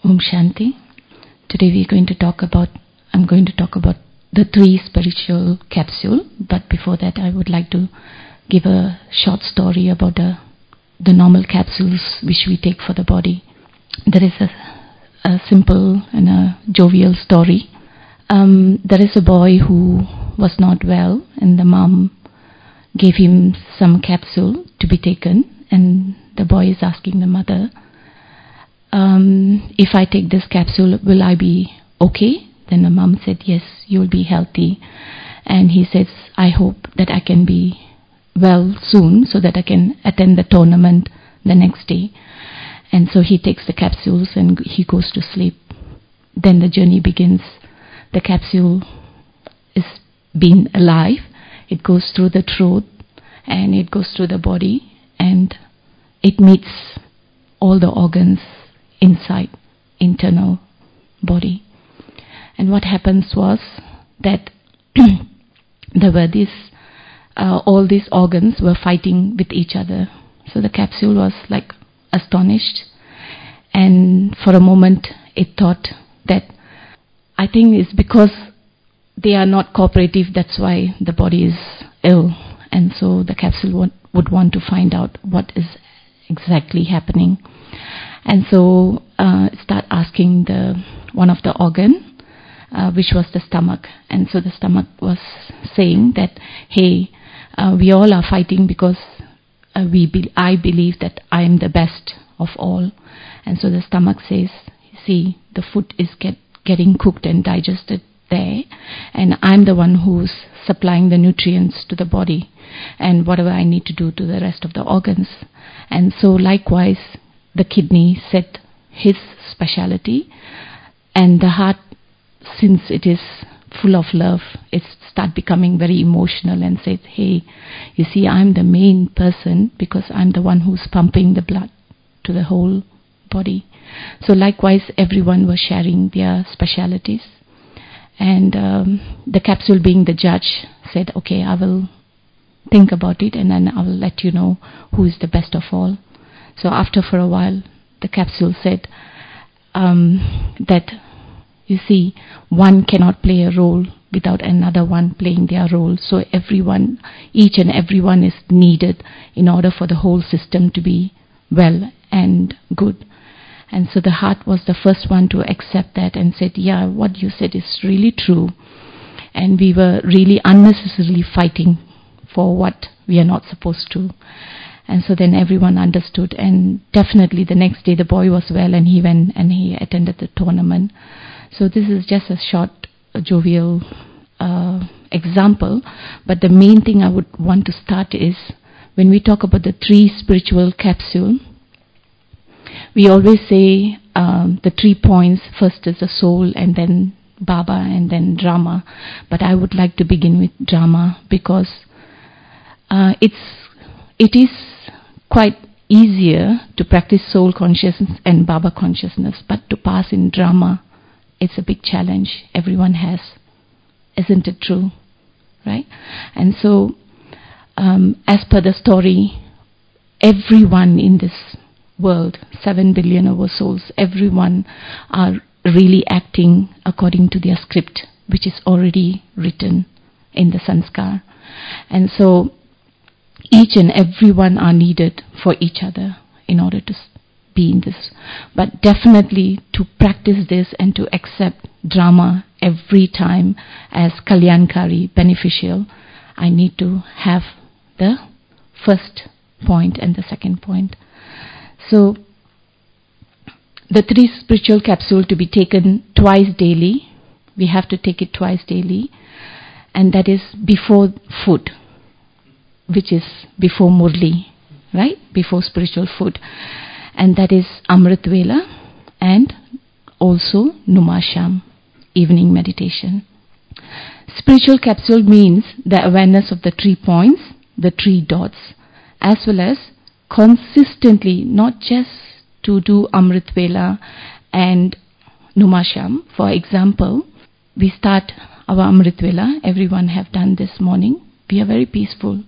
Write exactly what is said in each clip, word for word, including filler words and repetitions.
Om Shanti. Today we are going to talk about, I'm going to talk about the three spiritual capsule, but before that I would like to give a short story about the, the normal capsules which we take for the body. There is a, a simple and a jovial story. Um, there is a boy who was not well, and the mom gave him some capsule to be taken, and the boy is asking the mother, um, if I take this capsule, will I be okay? Then the mom said, yes, you'll be healthy. And he says, I hope that I can be well soon so that I can attend the tournament the next day. And so he takes the capsules and he goes to sleep. Then the journey begins. The capsule is being alive. It goes through the throat and it goes through the body and it meets all the organs inside internal body. And what happens was that there were these, uh, all these organs were fighting with each other. So the capsule was like astonished, and for a moment it thought that I think it's because they are not cooperative, that's why the body is ill. And so the capsule would, would want to find out what is exactly happening. And so uh, start asking the one of the organ, uh, which was the stomach. And so the stomach was saying that, hey, uh, we all are fighting because uh, we be- I believe that I am the best of all. And so the stomach says, see, the food is get, getting cooked and digested there, and I'm the one who's supplying the nutrients to the body and whatever I need to do to the rest of the organs. And so likewise the kidney said his speciality, and the heart, since it is full of love, it start becoming very emotional and says, hey, you see, I'm the main person because I'm the one who's pumping the blood to the whole body. So likewise everyone was sharing their specialities. And um, the capsule, being the judge, said, okay, I will think about it and then I will let you know who is the best of all. So after for a while, the capsule said um, that, you see, one cannot play a role without another one playing their role. So everyone, each and everyone is needed in order for the whole system to be well and good. And so the heart was the first one to accept that and said, yeah, what you said is really true. And we were really unnecessarily fighting for what we are not supposed to. And so then everyone understood. And definitely the next day the boy was well and he went and he attended the tournament. So this is just a short, uh, jovial uh, example. But the main thing I would want to start is, when we talk about the three spiritual capsule, we always say um, the three points. First is the soul, and then Baba, and then drama. But I would like to begin with drama because uh, it's it is quite easier to practice soul consciousness and Baba consciousness, but to pass in drama, it's a big challenge. Everyone has, isn't it true? Right? And so, um, as per the story, everyone in this world, seven billion over souls, everyone are really acting according to their script, which is already written in the sanskar. And so each and everyone are needed for each other in order to be in this. But definitely to practice this and to accept drama every time as kalyankari, beneficial, I need to have the first point and the second point. So, the three spiritual capsule to be taken twice daily. We have to take it twice daily. And that is before food, which is before Murli, right? Before spiritual food. And that is Amrit Vela and also Numasham, evening meditation. Spiritual capsule means the awareness of the three points, the three dots, as well as consistently, not just to do Amrit Vela and Numasham. For example, we start our Amrit Vela, everyone have done this morning. We are very peaceful.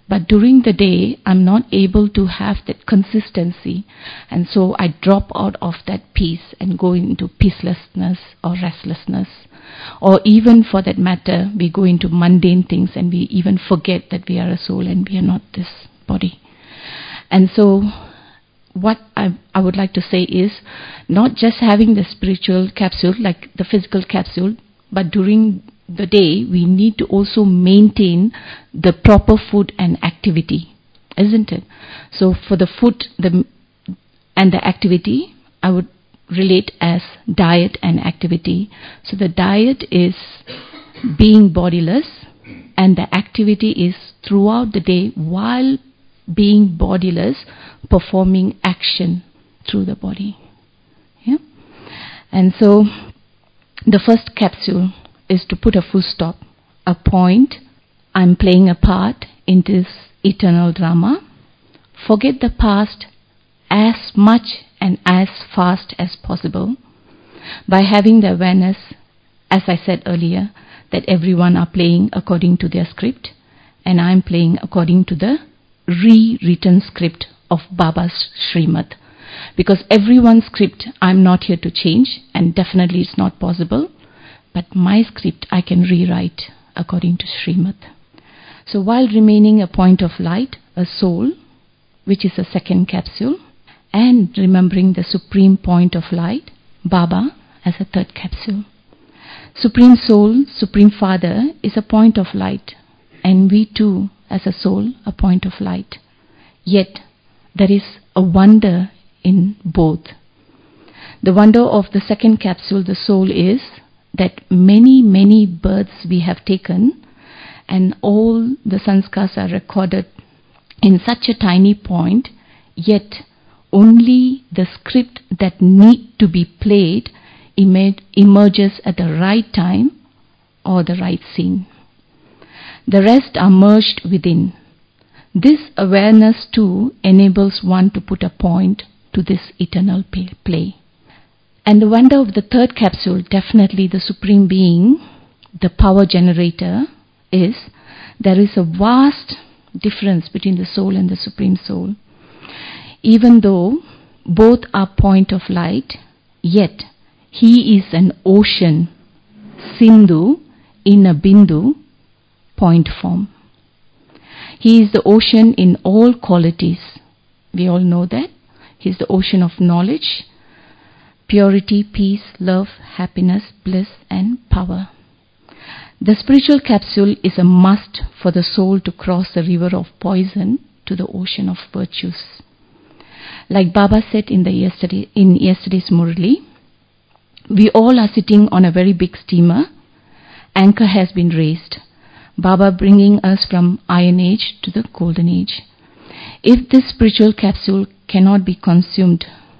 But during the day, I'm not able to have that consistency. And so I drop out of that peace and go into peacelessness or restlessness. Or even for that matter, we go into mundane things and we even forget that we are a soul and we are not this body. And so what I, I would like to say is not just having the spiritual capsule, like the physical capsule, but during the day we need to also maintain the proper food and activity, isn't it? So for the food the and the activity, I would relate as diet and activity. So the diet is being bodiless, and the activity is throughout the day while being bodiless, performing action through the body. Yeah? And so the first capsule is to put a full stop, a point. I'm playing a part in this eternal drama. Forget the past as much and as fast as possible by having the awareness, as I said earlier, that everyone are playing according to their script and I'm playing according to the rewritten script of Baba's Srimad. Because everyone's script I'm not here to change, and definitely it's not possible. But my script I can rewrite according to Srimad. So while remaining a point of light, a soul, which is a second capsule, and remembering the supreme point of light, Baba, as a third capsule. Supreme Soul, Supreme Father is a point of light, and we too, as a soul, a point of light. Yet there is a wonder in both. The wonder of the second capsule, the soul, is that many, many births we have taken and all the sanskars are recorded in such a tiny point, yet only the script that need to be played emerges at the right time or the right scene. The rest are merged within. This awareness too enables one to put a point to this eternal play. And the wonder of the third capsule, definitely the Supreme Being, the power generator, is there is a vast difference between the soul and the Supreme Soul. Even though both are point of light, yet he is an ocean, Sindhu, in a Bindu, point form. He is the ocean in all qualities. We all know that. He is the ocean of knowledge, purity, peace, love, happiness, bliss, and power. The spiritual capsule is a must for the soul to cross the river of poison to the ocean of virtues. Like Baba said in the yesterday in yesterday's Murli, we all are sitting on a very big steamer. Anchor has been raised. Baba bringing us from Iron Age to the Golden Age. If this spiritual capsule cannot be consumed,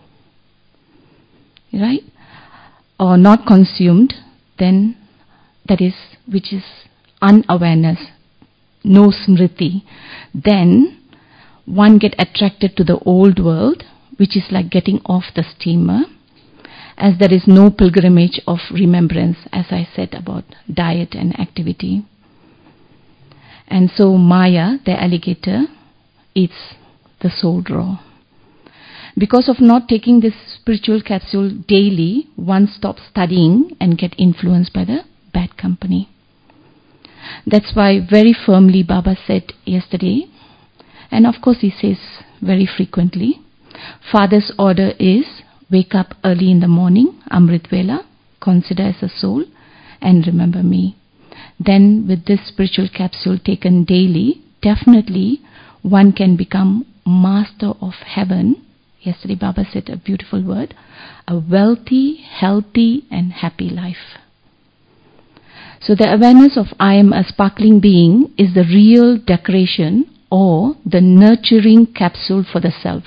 right, or not consumed, then that is, which is unawareness, no smriti, then one get attracted to the old world, which is like getting off the steamer, as there is no pilgrimage of remembrance, as I said about diet and activity. And so Maya, the alligator, eats the soul raw. Because of not taking this spiritual capsule daily, one stops studying and get influenced by the bad company. That's why very firmly Baba said yesterday, and of course he says very frequently, Father's order is wake up early in the morning, Amrit Vela, consider as a soul, and remember me. Then with this spiritual capsule taken daily, definitely one can become master of heaven. Yesterday Baba said a beautiful word, a wealthy, healthy and happy life. So the awareness of I am a sparkling being is the real decoration or the nurturing capsule for the self.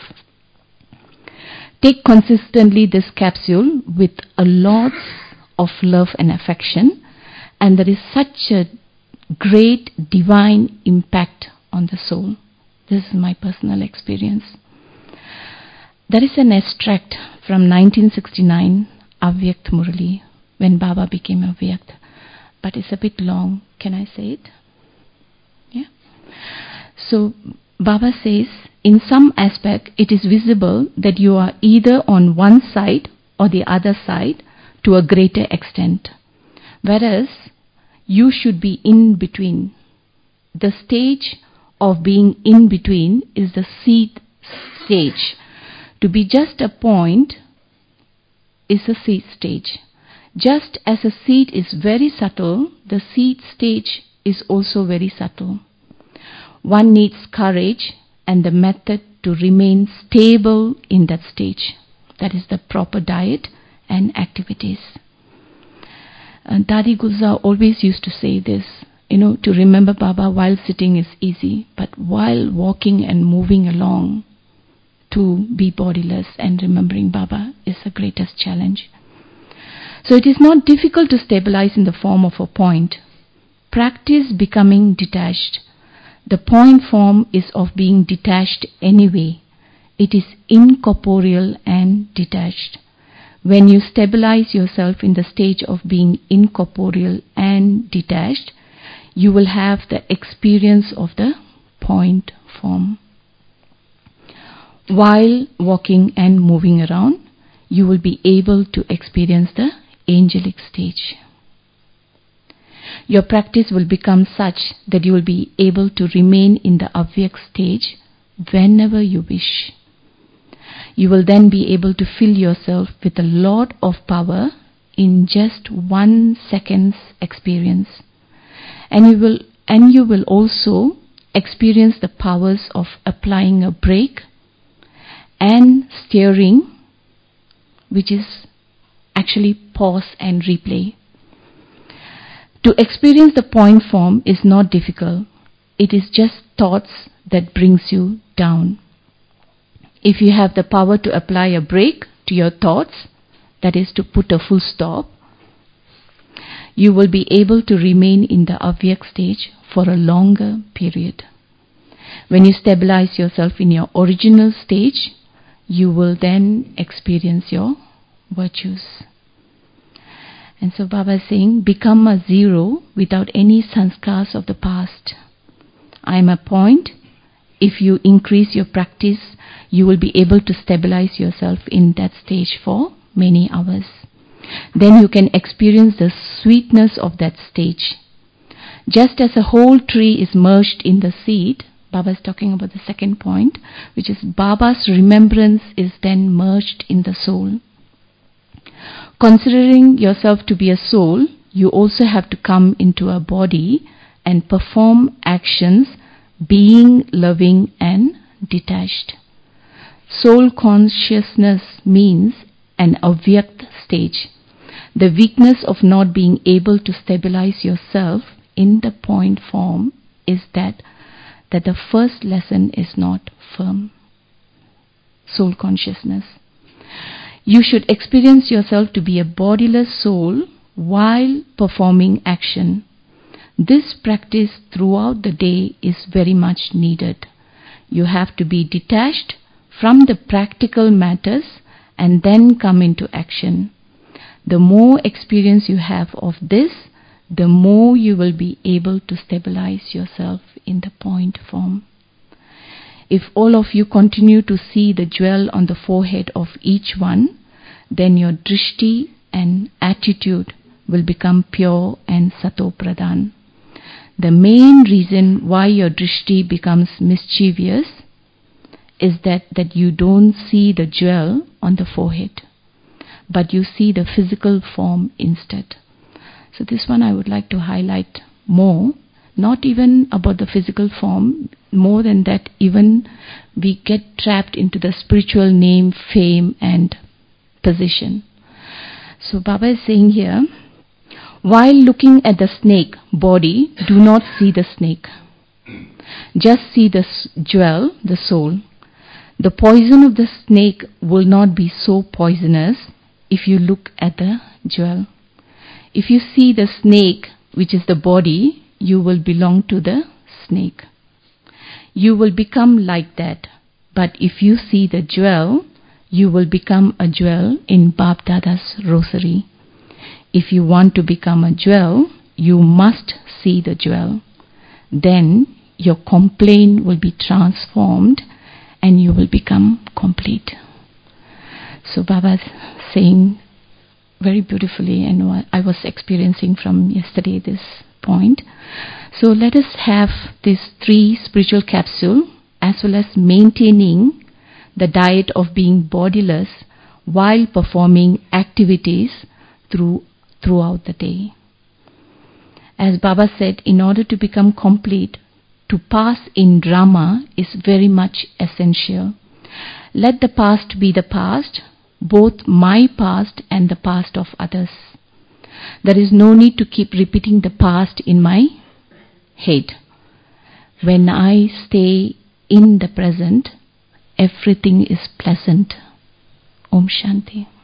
Take consistently this capsule with a lot of love and affection, and there is such a great divine impact on the soul. This is my personal experience. There is an extract from nineteen sixty-nine, Avyakt Murli, when Baba became Avyakt. But it's a bit long. Can I say it? Yeah. So Baba says, in some aspect, it is visible that you are either on one side or the other side to a greater extent, whereas you should be in between. The stage of being in between is the seed stage. To be just a point is a seed stage. Just as a seed is very subtle, the seed stage is also very subtle. One needs courage and the method to remain stable in that stage. That is the proper diet and activities. And Dadi Gulzar always used to say this, you know, to remember Baba while sitting is easy, but while walking and moving along, to be bodiless and remembering Baba is the greatest challenge. So it is not difficult to stabilize in the form of a point. Practice becoming detached. The point form is of being detached anyway. It is incorporeal and detached. When you stabilize yourself in the stage of being incorporeal and detached, you will have the experience of the point form. While walking and moving around, you will be able to experience the angelic stage. Your practice will become such that you will be able to remain in the Avyak stage whenever you wish. You will then be able to fill yourself with a lot of power in just one second's experience. And you will, and you will also experience the powers of applying a brake and steering, which is actually pause and replay. To experience the point form is not difficult. It is just thoughts that brings you down. If you have the power to apply a brake to your thoughts, that is to put a full stop, you will be able to remain in the Avyak stage for a longer period. When you stabilize yourself in your original stage, you will then experience your virtues. And so Baba is saying, become a zero without any sanskars of the past. I am a point. If you increase your practice, you will be able to stabilize yourself in that stage for many hours. Then you can experience the sweetness of that stage. Just as a whole tree is merged in the seed, Baba is talking about the second point, which is Baba's remembrance is then merged in the soul. Considering yourself to be a soul, you also have to come into a body and perform actions being loving and detached. Soul consciousness means an avyakt stage. The weakness of not being able to stabilize yourself in the point form is that that the first lesson is not firm. Soul consciousness. You should experience yourself to be a bodiless soul while performing action. This practice throughout the day is very much needed. You have to be detached from the practical matters and then come into action. The more experience you have of this, the more you will be able to stabilize yourself in the point form. If all of you continue to see the jewel on the forehead of each one, then your drishti and attitude will become pure and sato pradhan. The main reason why your drishti becomes mischievous is that, that you don't see the jewel on the forehead, but you see the physical form instead. So this one I would like to highlight more, not even about the physical form, more than that even we get trapped into the spiritual name, fame and position. So Baba is saying here, while looking at the snake body, do not see the snake. Just see the jewel, the soul. The poison of the snake will not be so poisonous if you look at the jewel. If you see the snake, which is the body, you will belong to the snake. You will become like that. But if you see the jewel, you will become a jewel in Bap Dada's rosary. If you want to become a jewel, you must see the jewel. Then your complaint will be transformed and you will become complete. So Baba's saying very beautifully, and I was experiencing from yesterday this point. So let us have these three spiritual capsules as well as maintaining the diet of being bodiless while performing activities through, throughout the day. As Baba said, in order to become complete, to pass in drama is very much essential. Let the past be the past, both my past and the past of others. There is no need to keep repeating the past in my head. When I stay in the present, everything is pleasant. Om Shanti.